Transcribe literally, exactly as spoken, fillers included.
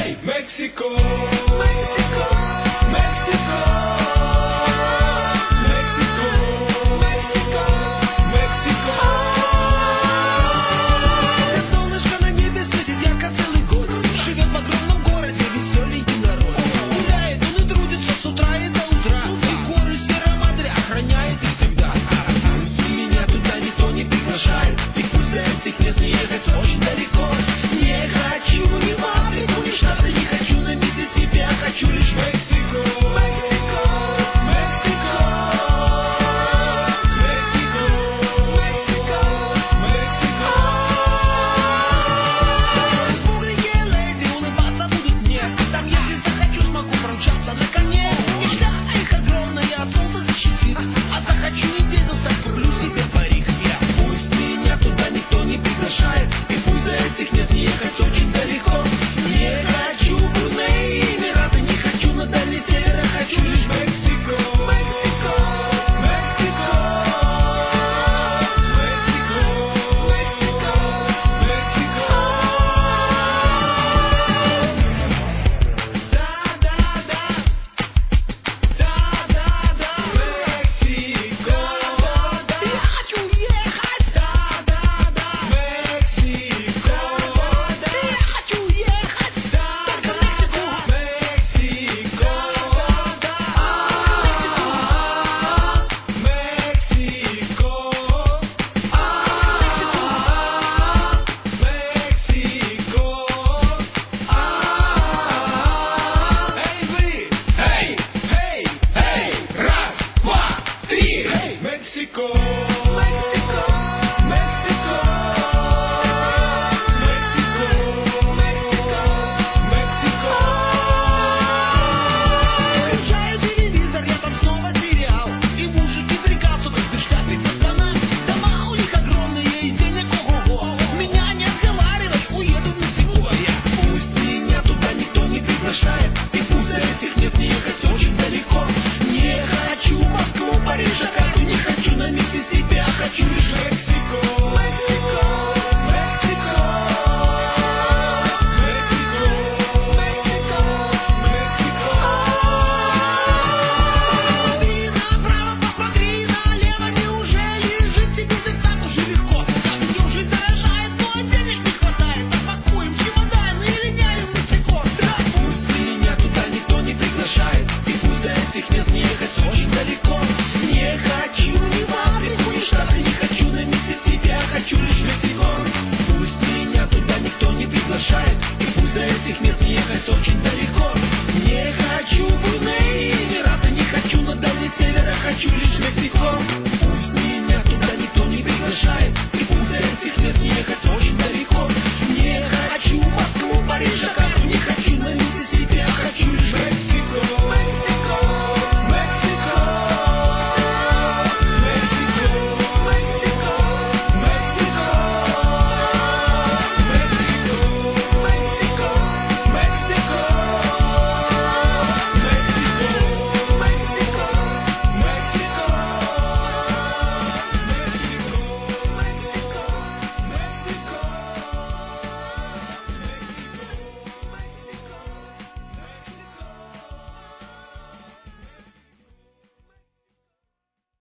Mexico, Mexico, Mexico, Mexico, Mexico, Mexico. Как солнышко на небе светит ярко целый год. Живет в огромном городе веселенький народ. Гуляет он и трудится с утра и до утра. И горы Сьерра-Мадре охраняет их всегда. Пусть меня туда никто не приглашает. И пусть до этих мест не ехать очень далеко. Не хочу ни в Африку, ни в Штаты, не хочу на Миссисипи, я хочу лишь Мексику. Мексико, Мексико, Мексико, Мексико, Мексико. В республике Лэйди улыбаться будут мне. Там, если захочу, смогу промчаться на коне. Мечта их огромная, от солнца защитит. А захочу неделю стать, куплю себе парик. Я пусть меня туда никто не приглашает. И пусть до этих мест не ехать очень далеко. Не хочу Бруней, Эмираты, не хочу на Дальний Север, я хочу лишь Мексико. Мексико, Мексико, Мексико, Мексико, Мексико. Да, да, да, да, да, да, Мексико. Я хочу ехать. Да, да, да, Мексико. Я хочу ехать. Да, только Мексику. Мексико. Да, Мексико. Мексико. Эй, вы! Эй, эй, эй! Раз, два, три! Эй, Мексико! Мексико! Мексико! Мексико! Мексико! Мексико! Включаю телевизор, я там снова сериал. И мужики в регасу, как бы шляпится страна. Дома у них огромные и денег ого-го. Меня не отговаривать, уеду в Мексику. Я пусть меня туда никто не приглашает. И пусть до этих мест не ехать очень далеко. Не хочу Москву, Париж, Джакарту, не хочу на Миссисипи, я хочу лишь Мексико. Мексико, Мексико, Мексико, Мексико, Мексико. Посмотри направо, посмотри налево, неужели жить себе здесь так уж и легко? Каждый жизнь дорожает, но денег не хватает. Запакуем чемоданы и линяем в Мексико. Да, пусть меня туда никто не приглашает. И пусть до этих мест не ехать очень далеко. Не хочу ни в Африку, ни в Штаты, не хочу на Миссисипи, я хочу лишь Мексико. Пусть меня туда никто не приглашает. И пусть до этих мест не ехать очень далеко. Не хочу Бруней, Эмираты, не хочу на Дальний Север, я хочу лишь Мексико.